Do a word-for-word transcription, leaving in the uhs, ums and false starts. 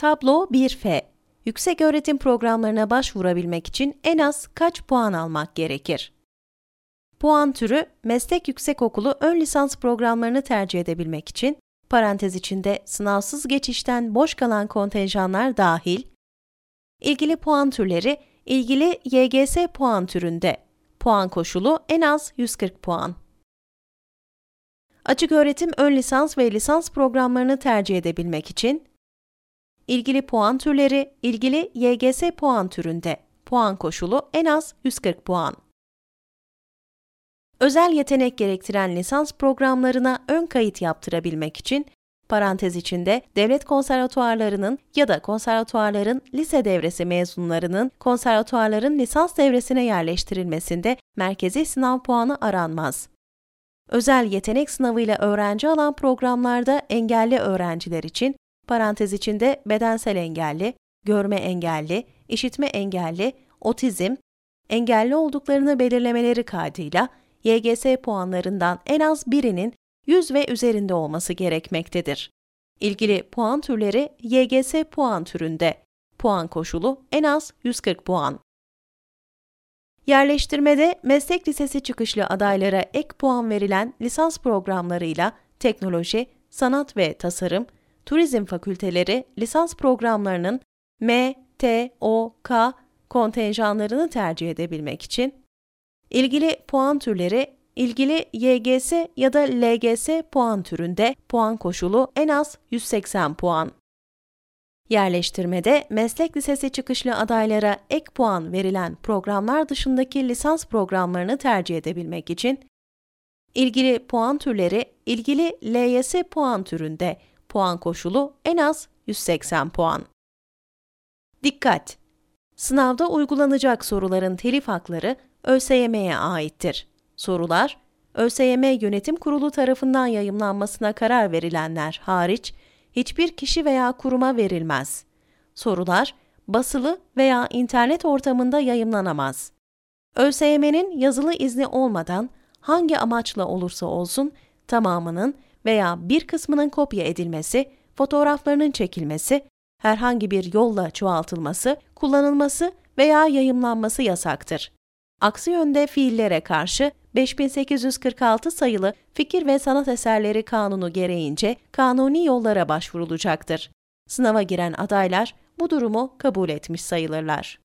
Tablo bir F. Yükseköğretim programlarına başvurabilmek için en az kaç puan almak gerekir? Puan türü, meslek yüksekokulu ön lisans programlarını tercih edebilmek için, parantez içinde sınavsız geçişten boş kalan kontenjanlar dahil, ilgili puan türleri, ilgili Y G S puan türünde, puan koşulu en az yüz kırk puan. Açıköğretim ön lisans ve lisans programlarını tercih edebilmek için, ilgili puan türleri, ilgili Y G S puan türünde, puan koşulu en az yüz kırk puan. Özel yetenek gerektiren lisans programlarına ön kayıt yaptırabilmek için, parantez içinde devlet konservatuarlarının ya da konservatuarların lise devresi mezunlarının konservatuarların lisans devresine yerleştirilmesinde merkezi sınav puanı aranmaz. Özel yetenek sınavıyla öğrenci alan programlarda engelli öğrenciler için, parantez içinde bedensel engelli, görme engelli, işitme engelli, otizm, engelli olduklarını belirlemeleri kaydıyla Y G S puanlarından en az birinin yüz ve üzerinde olması gerekmektedir. İlgili puan türleri Y G S puan türünde, puan koşulu en az yüz kırk puan. Yerleştirmede meslek lisesi çıkışlı adaylara ek puan verilen lisans programlarıyla teknoloji, sanat ve tasarım, turizm fakülteleri lisans programlarının M, T, O, K kontenjanlarını tercih edebilmek için, ilgili puan türleri, ilgili Y G S ya da L G S puan türünde puan koşulu en az yüz seksen puan. Yerleştirmede meslek lisesi çıkışlı adaylara ek puan verilen programlar dışındaki lisans programlarını tercih edebilmek için, ilgili puan türleri, ilgili L Y S puan türünde puan koşulu en az yüz seksen puan. Dikkat! Sınavda uygulanacak soruların telif hakları ÖSYM'ye aittir. Sorular, ÖSYM Yönetim Kurulu tarafından yayımlanmasına karar verilenler hariç, hiçbir kişi veya kuruma verilmez. Sorular, basılı veya internet ortamında yayımlanamaz. ÖSYM'nin yazılı izni olmadan, hangi amaçla olursa olsun, tamamının veya bir kısmının kopya edilmesi, fotoğraflarının çekilmesi, herhangi bir yolla çoğaltılması, kullanılması veya yayımlanması yasaktır. Aksi yönde fiillere karşı beş bin sekiz yüz kırk altı sayılı Fikir ve Sanat Eserleri Kanunu gereğince kanuni yollara başvurulacaktır. Sınava giren adaylar bu durumu kabul etmiş sayılırlar.